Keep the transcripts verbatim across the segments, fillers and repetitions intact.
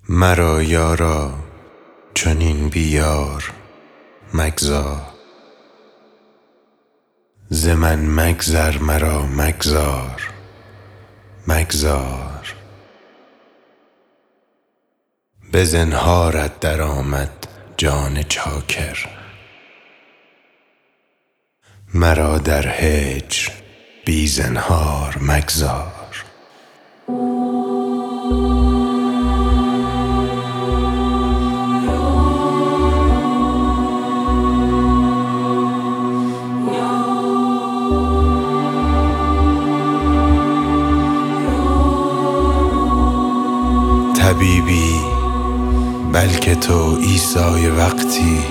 مرا یارا چنین بیار مگذار، ز من مگذر مرا مگذار مگذار. به زنهارت در آمد جان چاکر، مرا در هجر بی زنهار مگذار. طبیبی بلکه تو عیسی وقتی،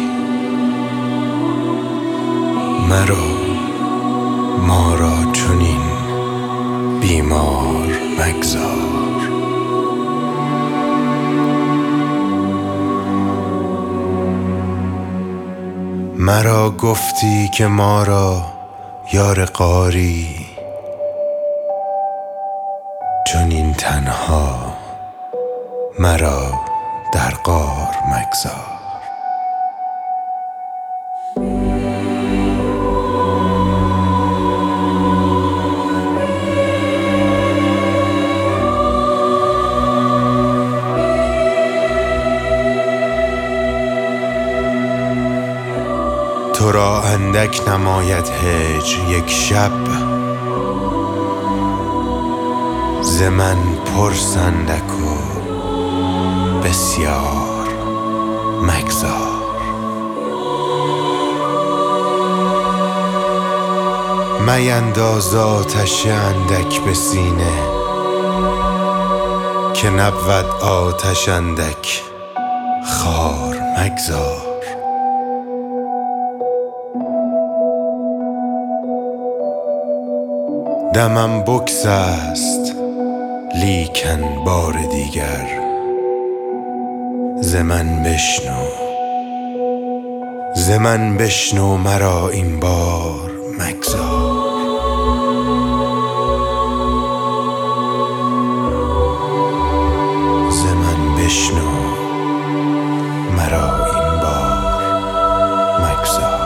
مرا ما را چنین بیمار مگذار. مرا گفتی که ما را یار غاری، چنین تنها مرا در غار مگذار. تو را اندک نماید هجر یک شب، ز من پرس اندک و بسیار مگذار. مینداز آتش اندک به سینه، که نبود آتش اندک خار مگذار. دمم بگسست لیکن بار دیگر، ز من بشنو ز من بشنو مرا این بار مگذار. ز من بشنو مرا این بار مگذار.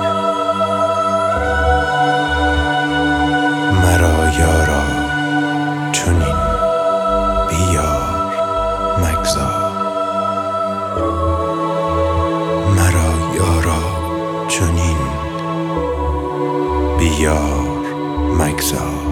مرا یارا چنین بیار مگذار. مرا یارا چنین بیار مگذار.